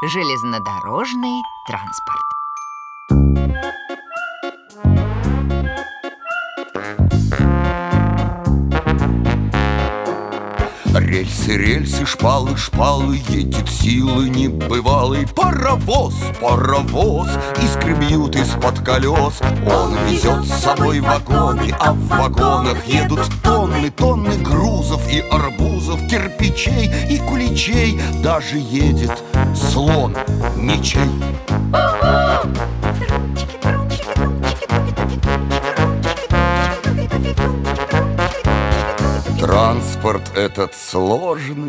железнодорожный транспорт. Рельсы, рельсы, шпалы, шпалы, едет силы небывалый паровоз, паровоз, искры бьют из-под колес. Он везет с собой вагоны, а в вагонах едут тонны, тонны грузов и арбузов, кирпичей и куличей. Даже едет слон ничей. Транспорт этот сложный,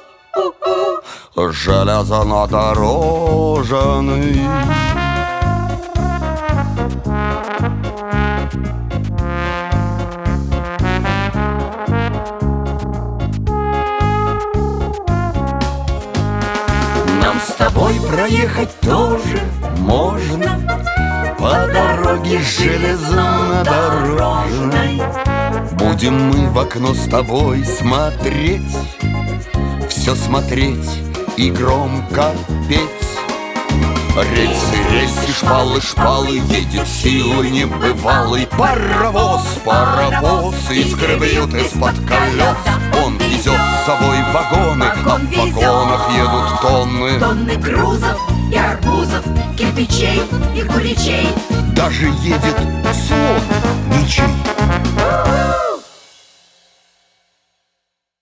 железнодорожный. Нам с тобой проехать тоже можно по дороге железнодорожной. Будем мы в окно с тобой смотреть, все смотреть и громко петь. Рельсы, рельсы, шпалы, шпалы, едет силы небывалый паровоз, паровоз, искры бьют из-под колес. Он везет с собой вагоны, а в вагонах едут тонны, тонны грузов и арбузов, кирпичей и куличей. Даже едет слон ничей.